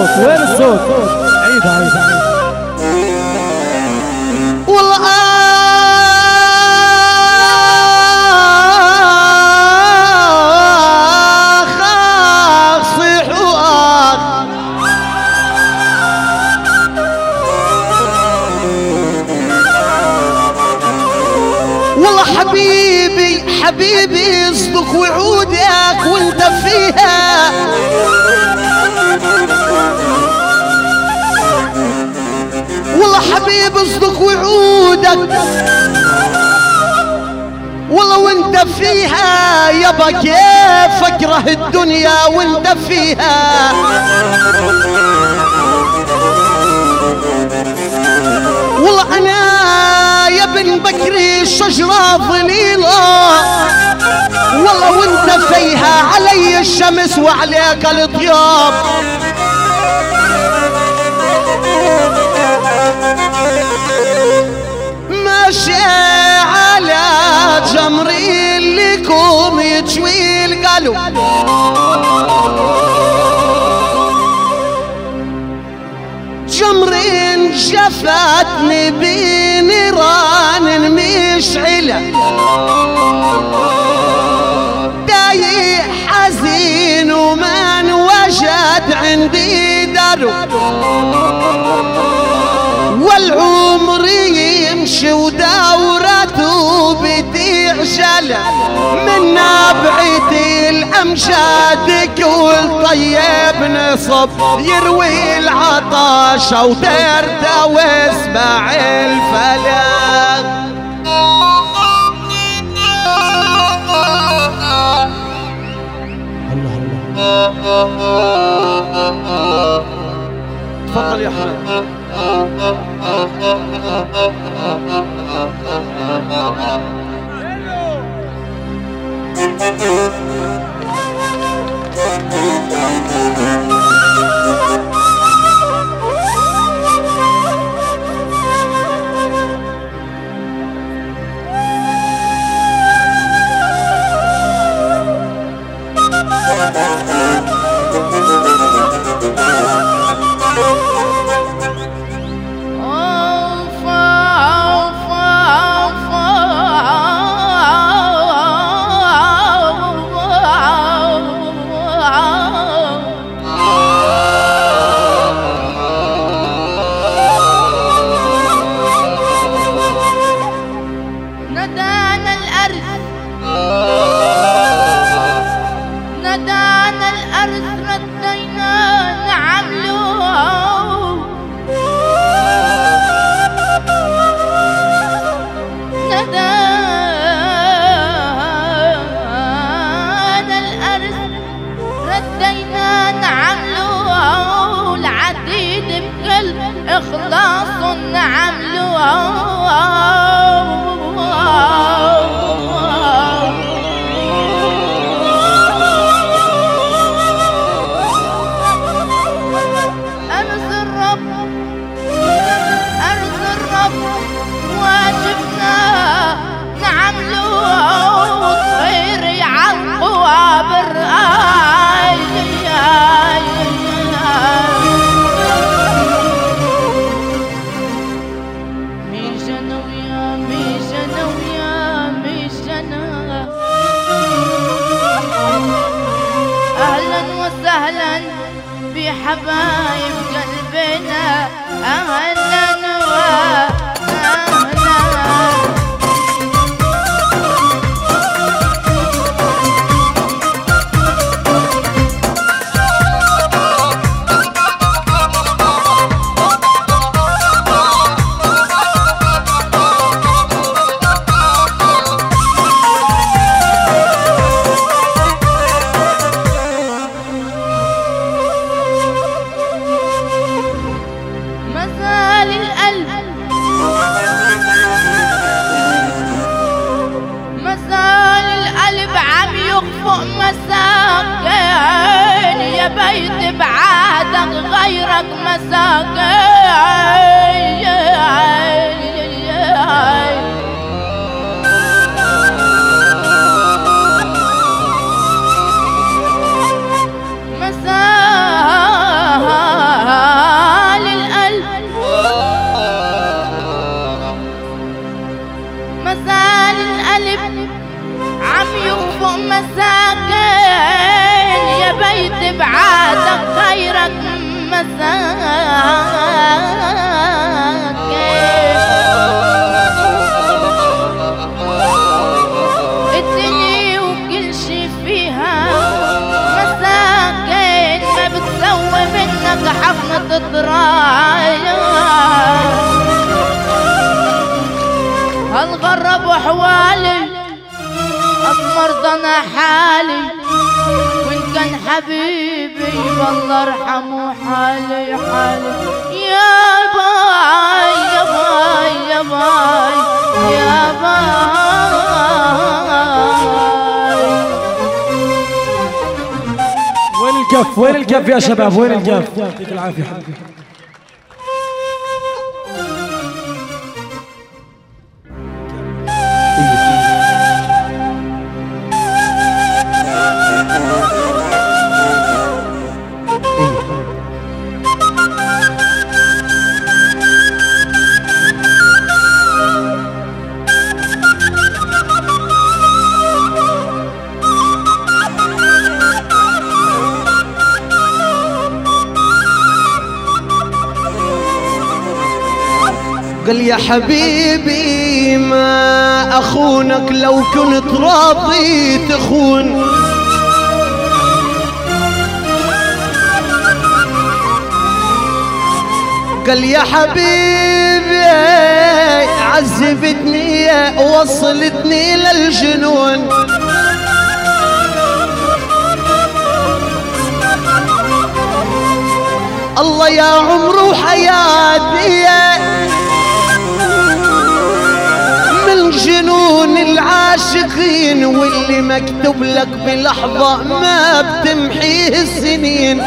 الصوت؟ وين الصوت؟ عيدها عيدها. والله صيح وآخ والله حبيبي حبيبي اصدق وعودك وانت فيها والله حبيبي اصدق وعودك والله وانت فيها يابا كيف اكره الدنيا وانت فيها والله انا يا ابن بكري الشجرة ظليلة والله وانت فيها علي الشمس وعليك الطياب ماشي على جمري لكم يتشوي القلب جمرين جفتني بنيران مشعلة دايح حزين ومن وجد عندي درب والعمر يمشي ودورته بتعجله من نبعتي الامجاد كل طيب نصب يروي العطش وترده واسمع الفلاح تفضل يا احمد. إخلاص نعمله أرز الرب أرز الرب واجبنا نعمله طيري عالقوى بالرأي أهلا بحبايب قلبنا أهلا وأهلا مساكين يا بيت بعادك غيرك مساكين مساكين الدنيا وكل شي فيها مساكين، ما بتسوي منك حفنة الضرايا. هالغرب وحوالي أسمر ضنا حالي، وإن كان حبيبي بالله ارحمه حالي حالي. يا باي يا باي يا باي يا باي. وين الكف وين الكف يا شباب وين الكف؟ يعطيك العافية حبيبي. قل يا حبيبي ما أخونك لو كنت راضي تخون. قال يا حبيبي عذبتني ووصلتني للجنون. الله يا عمر وحياتي من جنون العاشقين، واللي مكتوب لك بلحظة ما بتمحيه السنين.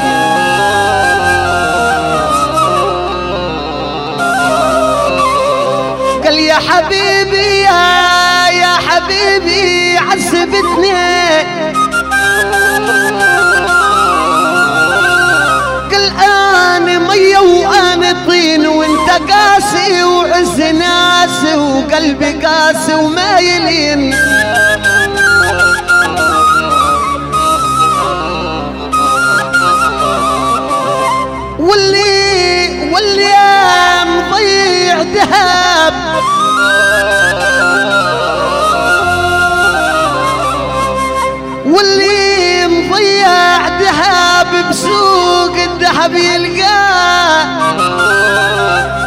قال يا حبيبي يا حبيبي عذبتني، قال أنا مية وأنا طين، وانت قاسي وعز ناسي وقلبي قاسي وما يلين. واللي مضيع ذهب واللي مضيع ذهب بسوق الذهب يلقاه.